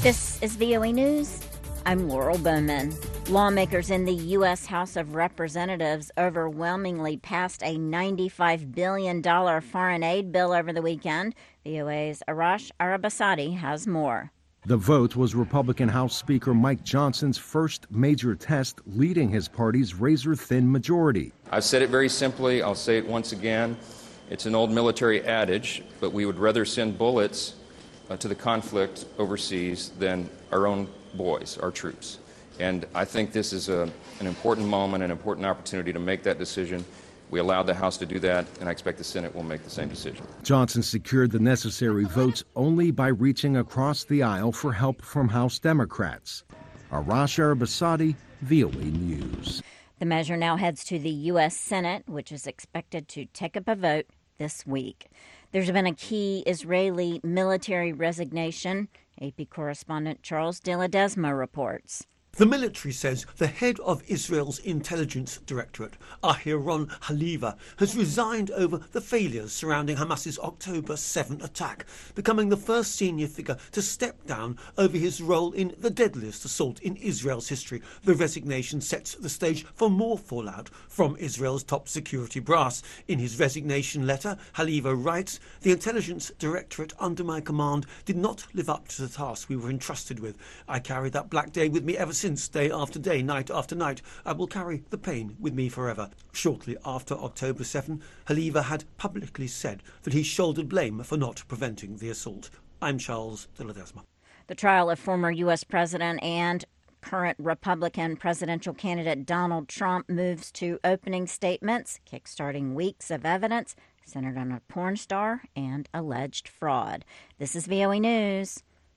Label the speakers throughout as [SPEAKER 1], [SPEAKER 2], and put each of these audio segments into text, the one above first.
[SPEAKER 1] This is VOA News. I'm Laurel Bowman. Lawmakers in the U.S. House of Representatives overwhelmingly passed a $95 billion foreign aid bill over the weekend. VOA's Arash Arabasadi has more.
[SPEAKER 2] The vote was Republican House Speaker Mike Johnson's first major test leading his party's razor-thin majority.
[SPEAKER 3] I've said it very simply. I'll say it once again. It's an old military adage, but we would rather send bullets to the conflict overseas than our own boys, our troops. And I think this is an important moment, an important opportunity to make that decision. We allowed the House to do that, and I expect the Senate will make the same decision.
[SPEAKER 2] Johnson secured the necessary votes only by reaching across the aisle for help from House Democrats. Arash Arabasadi, VOA News.
[SPEAKER 1] The measure now heads to the U.S. Senate, which is expected to take up a vote this week. There's been a key Israeli military resignation. AP correspondent Charles de Ledesma reports.
[SPEAKER 4] The military says the head of Israel's intelligence directorate, Ahiron Haliva, has resigned over the failures surrounding Hamas's October 7 attack, becoming the first senior figure to step down over his role in the deadliest assault in Israel's history. The resignation sets the stage for more fallout from Israel's top security brass. In his resignation letter, Haliva writes, "The intelligence directorate under my command did not live up to the task we were entrusted with. I carried that black day with me ever since, day after day, night after night. I will carry the pain with me forever." Shortly after October 7, Haliva had publicly said that he shouldered blame for not preventing the assault. I'm Charles de Ledesma.
[SPEAKER 1] The trial of former U.S. President and current Republican presidential candidate Donald Trump moves to opening statements, kickstarting weeks of evidence centered on a porn star and alleged fraud. This is VOA News.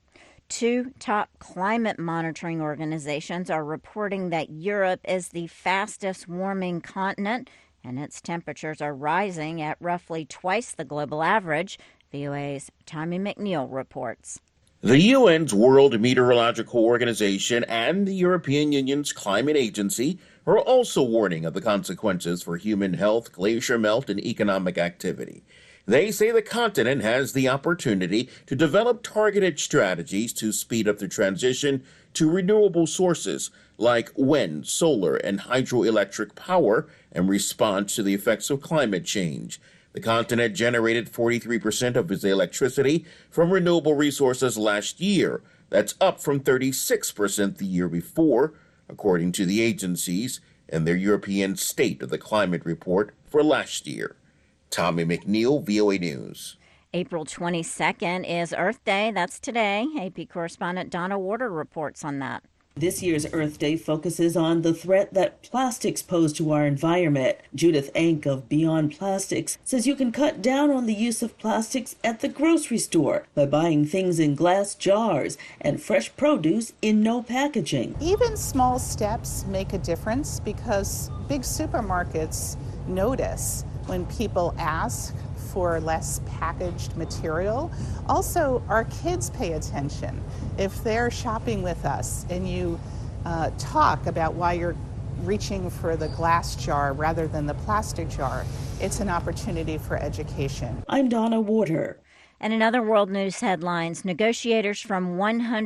[SPEAKER 1] Two top climate monitoring organizations are reporting that Europe is the fastest warming continent, and its temperatures are rising at roughly twice the global average. VOA's Tommy McNeil reports.
[SPEAKER 5] The UN's World Meteorological Organization and the European Union's Climate Agency are also warning of the consequences for human health, glacier melt, and economic activity. They say the continent has the opportunity to develop targeted strategies to speed up the transition to renewable sources like wind, solar, and hydroelectric power in response to the effects of climate change. The continent generated 43% of its electricity from renewable resources last year. That's up from 36% the year before, according to the agencies and their European State of the Climate report for last year. Tommy McNeil, VOA News.
[SPEAKER 1] April 22nd is Earth Day. That's today. AP correspondent Donna Warder reports on that.
[SPEAKER 6] This year's Earth Day focuses on the threat that plastics pose to our environment. Judith Ank of Beyond Plastics says you can cut down on the use of plastics at the grocery store by buying things in glass jars and fresh produce in no packaging.
[SPEAKER 7] Even small steps make a difference because big supermarkets notice when people ask for less packaged material. Also, our kids pay attention. If they're shopping with us and you talk about why you're reaching for the glass jar rather than the plastic jar, it's an opportunity for education.
[SPEAKER 6] I'm Donna Warder.
[SPEAKER 1] And in other world news headlines, negotiators from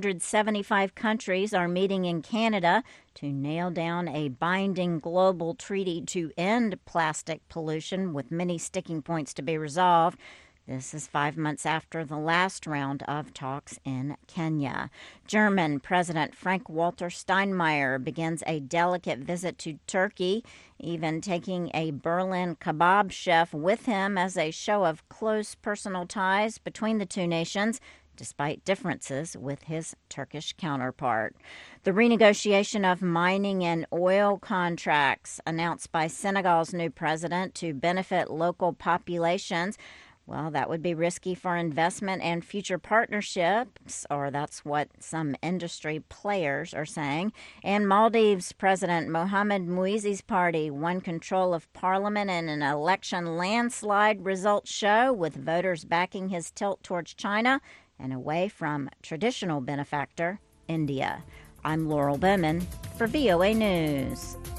[SPEAKER 1] 175 countries are meeting in Canada to nail down a binding global treaty to end plastic pollution, with many sticking points to be resolved. This is 5 months after the last round of talks in Kenya. German President Frank-Walter Steinmeier begins a delicate visit to Turkey, even taking a Berlin kebab chef with him as a show of close personal ties between the two nations, despite differences with his Turkish counterpart. The renegotiation of mining and oil contracts announced by Senegal's new president to benefit local populations. Well, that would be risky for investment and future partnerships, or that's what some industry players are saying. And Maldives President Mohamed Muizzi's party won control of parliament in an election landslide, results show, with voters backing his tilt towards China and away from traditional benefactor India. I'm Laurel Bowman for VOA News.